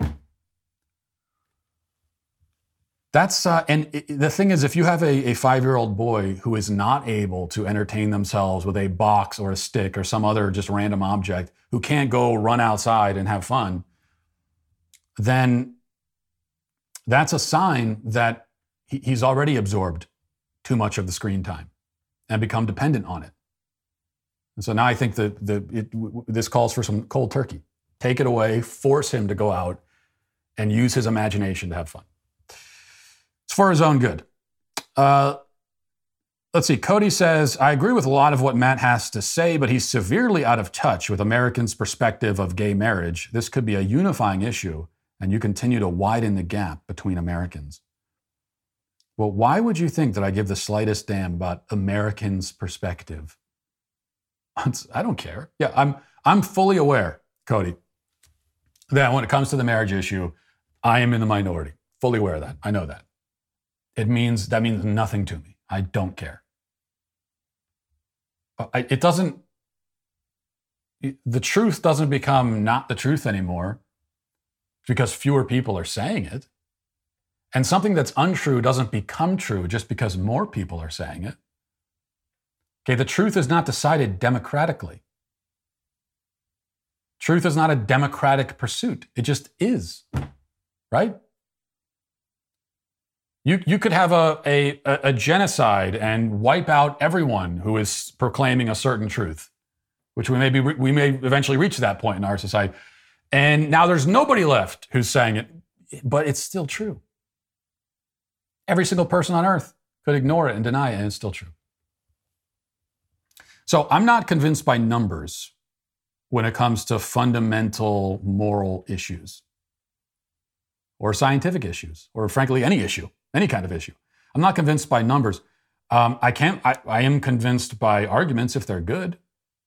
That's, uh, and it, the thing is, if you have a, a five-year-old boy who is not able to entertain themselves with a box or a stick or some other just random object, who can't go run outside and have fun, then that's a sign that he, he's already absorbed too much of the screen time and become dependent on it. And so now I think that the, it, w- this calls for some cold turkey. Take it away, force him to go out and use his imagination to have fun. It's for his own good. Uh, let's see, Cody says, I agree with a lot of what Matt has to say, but he's severely out of touch with Americans' perspective of gay marriage. This could be a unifying issue, and you continue to widen the gap between Americans. Well, why would you think that I give the slightest damn about Americans' perspective? I don't care. Yeah, I'm I'm fully aware, Cody, that when it comes to the marriage issue, I am in the minority. Fully aware of that. I know that. it means, that means nothing to me. I don't care. I, it doesn't, the truth doesn't become not the truth anymore because fewer people are saying it. And something that's untrue doesn't become true just because more people are saying it. Okay, the truth is not decided democratically. Truth is not a democratic pursuit. It just is, right? You, you could have a, a, a genocide and wipe out everyone who is proclaiming a certain truth, which we may, be, we may eventually reach that point in our society. And now there's nobody left who's saying it, but it's still true. Every single person on earth could ignore it and deny it, and it's still true. So I'm not convinced by numbers when it comes to fundamental moral issues or scientific issues, or frankly, any issue, any kind of issue. I'm not convinced by numbers. Um, I can't, I, I am convinced by arguments if they're good.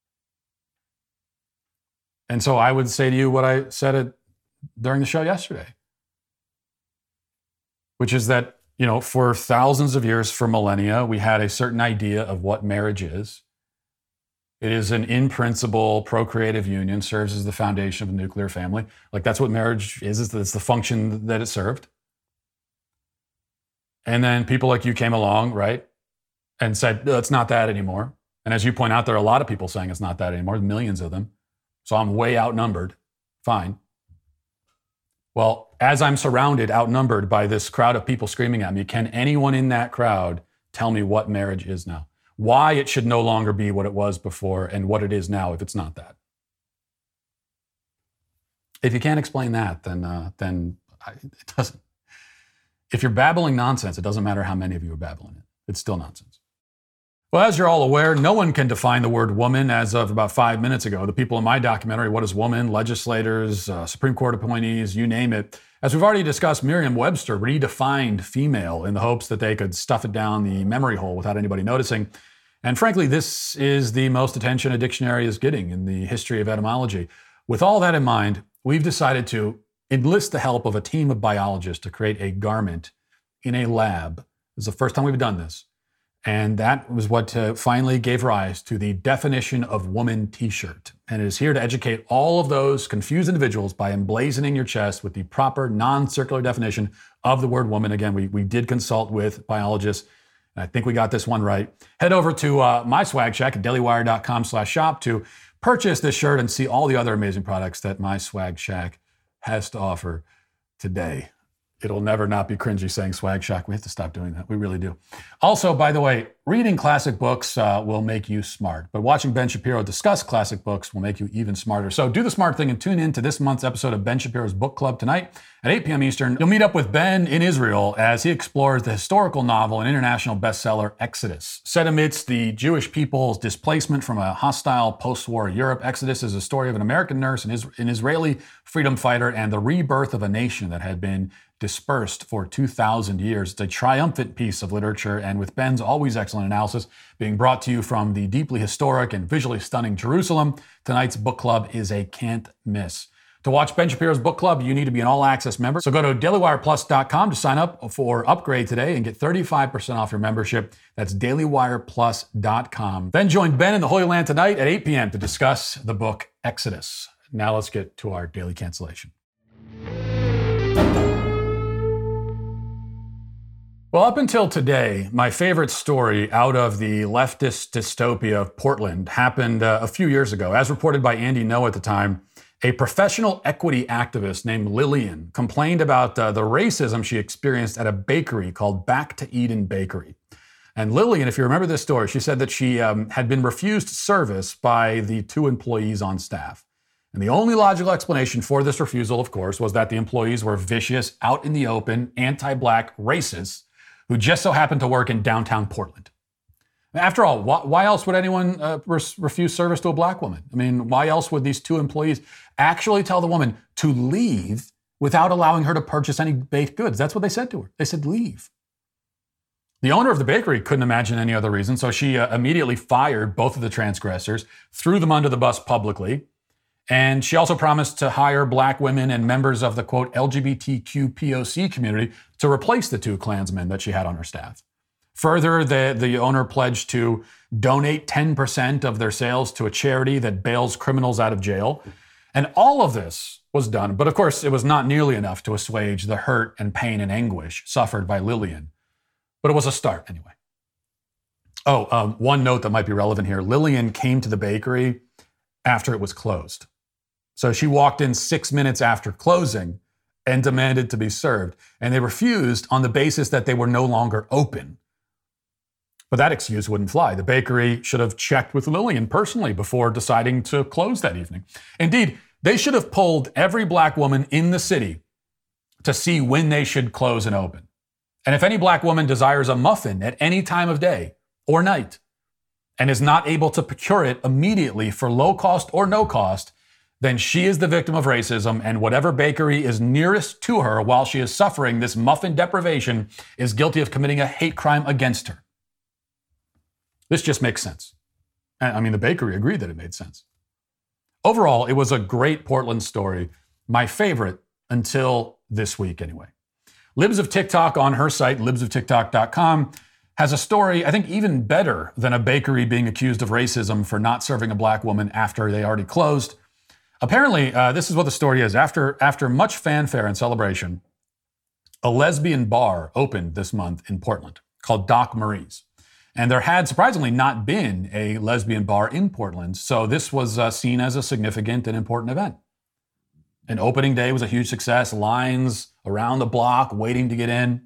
And so I would say to you what I said it during the show yesterday, which is that, you know, for thousands of years, for millennia, we had a certain idea of what marriage is. It is an in principle procreative union, serves as the foundation of a nuclear family. Like that's what marriage is, is it's the function that it served. And then people like you came along, right, and said, no, it's not that anymore. And as you point out, there are a lot of people saying it's not that anymore, millions of them. So I'm way outnumbered. Fine. Well, as I'm surrounded, outnumbered by this crowd of people screaming at me, can anyone in that crowd tell me what marriage is now? Why it should no longer be what it was before and what it is now if it's not that? If you can't explain that, then uh, then I, it doesn't. If you're babbling nonsense, it doesn't matter how many of you are babbling it. It's still nonsense. Well, as you're all aware, no one can define the word woman as of about five minutes ago. The people in my documentary, What is Woman? Legislators, uh, Supreme Court appointees, you name it. As we've already discussed, Merriam-Webster redefined female in the hopes that they could stuff it down the memory hole without anybody noticing. And frankly, this is the most attention a dictionary is getting in the history of etymology. With all that in mind, we've decided to enlist the help of a team of biologists to create a garment in a lab. This is the first time we've done this. And that was what uh, finally gave rise to the definition of woman t-shirt. And it is here to educate all of those confused individuals by emblazoning your chest with the proper non-circular definition of the word woman. Again, we, we did consult with biologists, and I think we got this one right. Head over to uh, my swag shack at dailywire.com slash shop to purchase this shirt and see all the other amazing products that my swag shack has to offer today. It'll never not be cringy saying swag shack. We have to stop doing that. We really do. Also, by the way, reading classic books uh, will make you smart, but watching Ben Shapiro discuss classic books will make you even smarter. So do the smart thing and tune in to this month's episode of Ben Shapiro's Book Club tonight at eight p.m. Eastern. You'll meet up with Ben in Israel as he explores the historical novel and international bestseller Exodus. Set amidst the Jewish people's displacement from a hostile post-war Europe, Exodus is a story of an American nurse, an, Is- an Israeli freedom fighter, and the rebirth of a nation that had been dispersed for two thousand years. It's a triumphant piece of literature, and with Ben's always excellent analysis being brought to you from the deeply historic and visually stunning Jerusalem, tonight's book club is a can't miss. To watch Ben Shapiro's book club, you need to be an all-access member. So go to daily wire plus dot com to sign up for upgrade today and get thirty-five percent off your membership. That's daily wire plus dot com. Then join Ben in the Holy Land tonight at eight p.m. to discuss the book Exodus. Now let's get to our daily cancellation. Well, up until today, my favorite story out of the leftist dystopia of Portland happened uh, a few years ago. As reported by Andy Ngo at the time, a professional equity activist named Lillian complained about uh, the racism she experienced at a bakery called Back to Eden Bakery. And Lillian, if you remember this story, she said that she um, had been refused service by the two employees on staff. And the only logical explanation for this refusal, of course, was that the employees were vicious, out in the open, anti-black racists who just so happened to work in downtown Portland. After all, why, why else would anyone uh, res- refuse service to a black woman? I mean, why else would these two employees actually tell the woman to leave without allowing her to purchase any baked goods? That's what they said to her. They said, leave. The owner of the bakery couldn't imagine any other reason, so she uh, immediately fired both of the transgressors, threw them under the bus publicly, And she also promised to hire black women and members of the, quote, L G B T Q P O C community to replace the two Klansmen that she had on her staff. Further, the, the owner pledged to donate ten percent of their sales to a charity that bails criminals out of jail. And all of this was done, but of course, it was not nearly enough to assuage the hurt and pain and anguish suffered by Lillian. But it was a start anyway. Oh, um, one note that might be relevant here. Lillian came to the bakery after it was closed. So she walked in six minutes after closing and demanded to be served. And they refused on the basis that they were no longer open. But that excuse wouldn't fly. The bakery should have checked with Lillian personally before deciding to close that evening. Indeed, they should have polled every black woman in the city to see when they should close and open. And if any black woman desires a muffin at any time of day or night and is not able to procure it immediately for low cost or no cost, then she is the victim of racism, and whatever bakery is nearest to her while she is suffering this muffin deprivation is guilty of committing a hate crime against her. This just makes sense. I mean, the bakery agreed that it made sense. Overall, it was a great Portland story, my favorite until this week anyway. Libs of TikTok on her site, libs of tiktok dot com, has a story, I think, even better than a bakery being accused of racism for not serving a black woman after they already closed. Apparently, uh, this is what the story is. After, after much fanfare and celebration, a lesbian bar opened this month in Portland called Doc Marie's. And there had surprisingly not been a lesbian bar in Portland, so this was uh, seen as a significant and important event. And opening day was a huge success, lines around the block waiting to get in.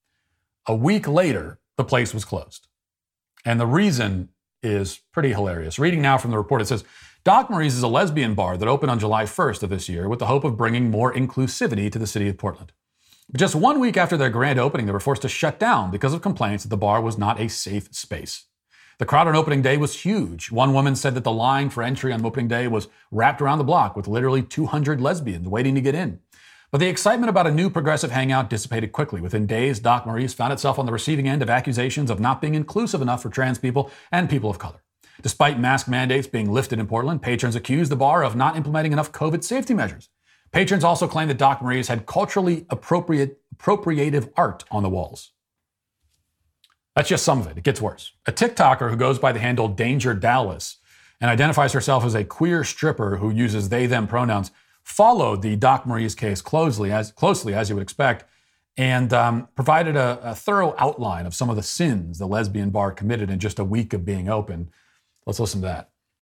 A week later, the place was closed. And the reason is pretty hilarious. Reading now from the report, it says, Doc Marie's is a lesbian bar that opened on July first of this year with the hope of bringing more inclusivity to the city of Portland. But just one week after their grand opening, they were forced to shut down because of complaints that the bar was not a safe space. The crowd on opening day was huge. One woman said that the line for entry on opening day was wrapped around the block with literally two hundred lesbians waiting to get in. But the excitement about a new progressive hangout dissipated quickly. Within days, Doc Marie's found itself on the receiving end of accusations of not being inclusive enough for trans people and people of color. Despite mask mandates being lifted in Portland, patrons accused the bar of not implementing enough COVID safety measures. Patrons also claimed that Doc Marie's had culturally appropriate, appropriative art on the walls. That's just some of it. It gets worse. A TikToker who goes by the handle Danger Dallas and identifies herself as a queer stripper who uses they, them pronouns, followed the Doc Marie's case closely, as closely as you would expect, and um, provided a, a thorough outline of some of the sins the lesbian bar committed in just a week of being open. Let's listen to that.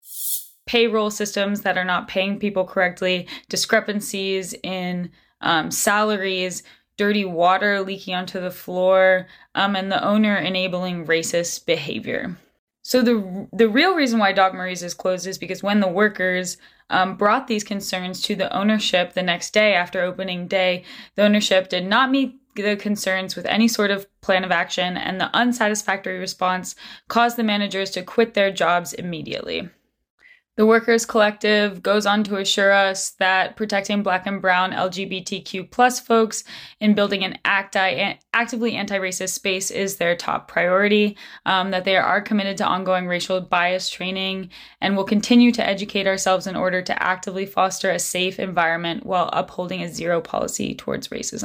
Payroll systems that are not paying people correctly, discrepancies in um, salaries, dirty water leaking onto the floor, um, and the owner enabling racist behavior. So the the real reason why Doc Marie's is closed is because when the workers um, brought these concerns to the ownership the next day after opening day, the ownership did not meet the concerns with any sort of plan of action, and the unsatisfactory response caused the managers to quit their jobs immediately. The Workers Collective goes on to assure us that protecting Black and Brown L G B T Q plus folks in building an acti- actively anti-racist space is their top priority, um, that they are committed to ongoing racial bias training and will continue to educate ourselves in order to actively foster a safe environment while upholding a zero policy towards racism.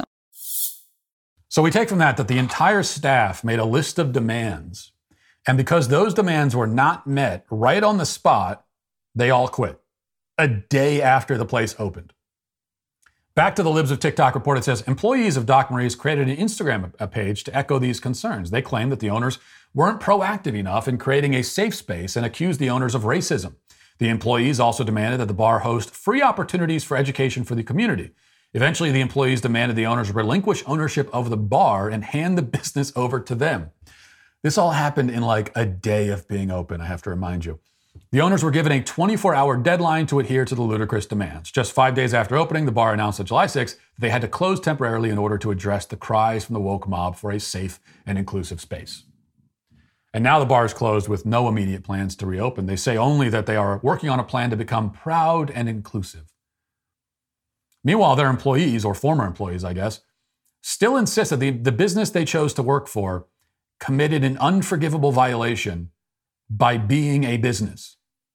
So we take from that that the entire staff made a list of demands, and because those demands were not met right on the spot, they all quit a day after the place opened. Back to the Libs of TikTok report, it says, employees of Doc Marie's created an Instagram page to echo these concerns. They claim that the owners weren't proactive enough in creating a safe space and accused the owners of racism. The employees also demanded that the bar host free opportunities for education for the community. Eventually, the employees demanded the owners relinquish ownership of the bar and hand the business over to them. This all happened in like a day of being open, I have to remind you. The owners were given a twenty-four hour deadline to adhere to the ludicrous demands. Just five days after opening, the bar announced on July sixth that they had to close temporarily in order to address the cries from the woke mob for a safe and inclusive space. And now the bar is closed with no immediate plans to reopen. They say only that they are working on a plan to become proud and inclusive. Meanwhile, their employees, or former employees, I guess, still insist that the, the business they chose to work for committed an unforgivable violation by being a business.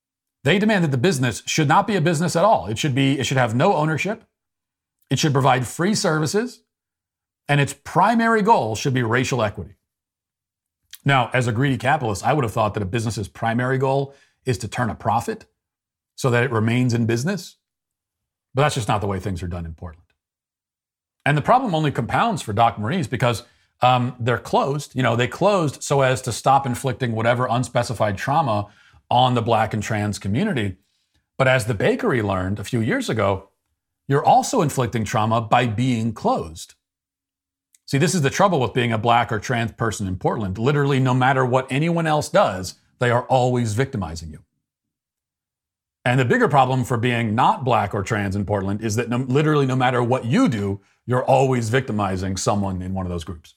They demand that the business should not be a business at all. It should be, it should have no ownership. It should provide free services. And its primary goal should be racial equity. Now, as a greedy capitalist, I would have thought that a business's primary goal is to turn a profit so that it remains in business. But that's just not the way things are done in Portland. And the problem only compounds for Doc Marie's because um, they're closed. You know, they closed so as to stop inflicting whatever unspecified trauma on the Black and trans community. But as the bakery learned a few years ago, you're also inflicting trauma by being closed. See, this is the trouble with being a Black or trans person in Portland. Literally, no matter what anyone else does, they are always victimizing you. And the bigger problem for being not Black or trans in Portland is that no, literally no matter what you do, you're always victimizing someone in one of those groups.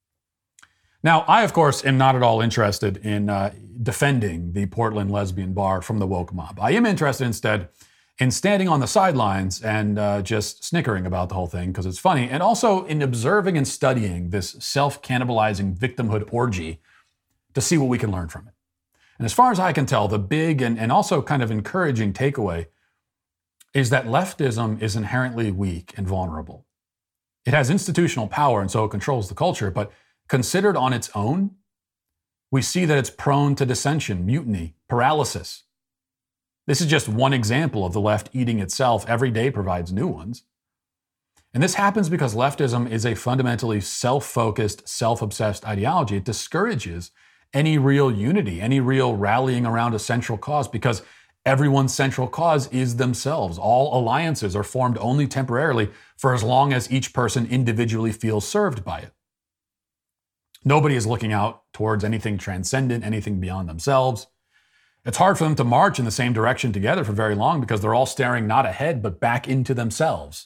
Now, I, of course, am not at all interested in uh, defending the Portland lesbian bar from the woke mob. I am interested instead in standing on the sidelines and uh, just snickering about the whole thing because it's funny, and also in observing and studying this self-cannibalizing victimhood orgy to see what we can learn from it. And as far as I can tell, the big and, and also kind of encouraging takeaway is that leftism is inherently weak and vulnerable. It has institutional power and so it controls the culture, but considered on its own, we see that it's prone to dissension, mutiny, paralysis. This is just one example of the left eating itself. Every day provides new ones. And this happens because leftism is a fundamentally self-focused, self-obsessed ideology. It discourages any real unity, any real rallying around a central cause, because everyone's central cause is themselves. All alliances are formed only temporarily for as long as each person individually feels served by it. Nobody is looking out towards anything transcendent, anything beyond themselves. It's hard for them to march in the same direction together for very long because they're all staring not ahead, but back into themselves,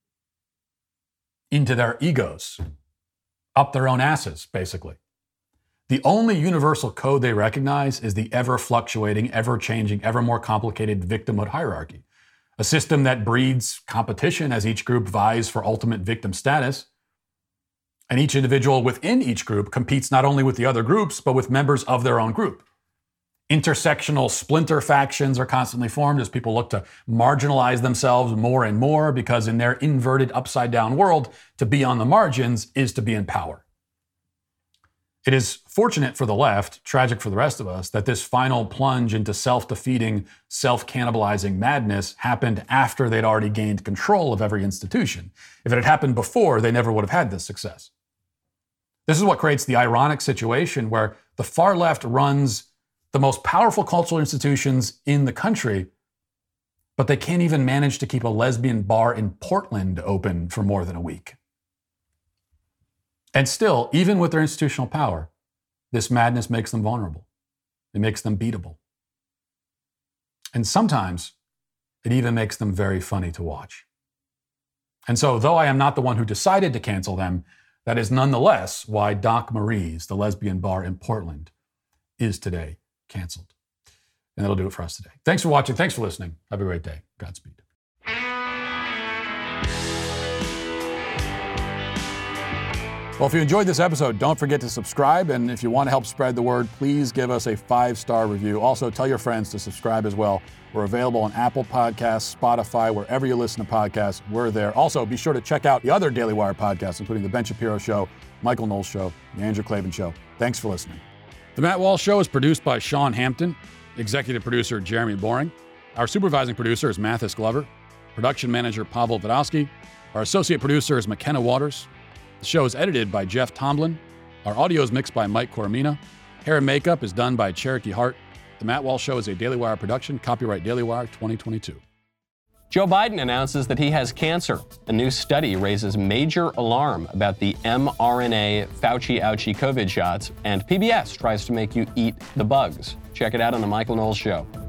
into their egos, up their own asses, basically. The only universal code they recognize is the ever-fluctuating, ever-changing, ever more complicated victimhood hierarchy, a system that breeds competition as each group vies for ultimate victim status. And each individual within each group competes not only with the other groups, but with members of their own group. Intersectional splinter factions are constantly formed as people look to marginalize themselves more and more because in their inverted upside-down world, to be on the margins is to be in power. It is fortunate for the left, tragic for the rest of us, that this final plunge into self-defeating, self-cannibalizing madness happened after they'd already gained control of every institution. If it had happened before, they never would have had this success. This is what creates the ironic situation where the far left runs the most powerful cultural institutions in the country, but they can't even manage to keep a lesbian bar in Portland open for more than a week. And still, even with their institutional power, this madness makes them vulnerable. It makes them beatable. And sometimes it even makes them very funny to watch. And so, though I am not the one who decided to cancel them, that is nonetheless why Doc Marie's, the lesbian bar in Portland, is today canceled. And that'll do it for us today. Thanks for watching. Thanks for listening. Have a great day. Godspeed. Well, if you enjoyed this episode, don't forget to subscribe. And if you want to help spread the word, please give us a five-star review. Also, tell your friends to subscribe as well. We're available on Apple Podcasts, Spotify, wherever you listen to podcasts, we're there. Also, be sure to check out the other Daily Wire podcasts, including The Ben Shapiro Show, Michael Knowles Show, The Andrew Klavan Show. Thanks for listening. The Matt Walsh Show is produced by Sean Hampton, executive producer Jeremy Boring. Our supervising producer is Mathis Glover, production manager Pavel Vodowski. Our associate producer is McKenna Waters. The show is edited by Jeff Tomlin. Our audio is mixed by Mike Coromina. Hair and makeup is done by Cherokee Hart. The Matt Walsh Show is a Daily Wire production. Copyright Daily Wire twenty twenty-two. Joe Biden announces that he has cancer. A new study raises major alarm about the mRNA Fauci-ouchie COVID shots, and P B S tries to make you eat the bugs. Check it out on The Michael Knowles Show.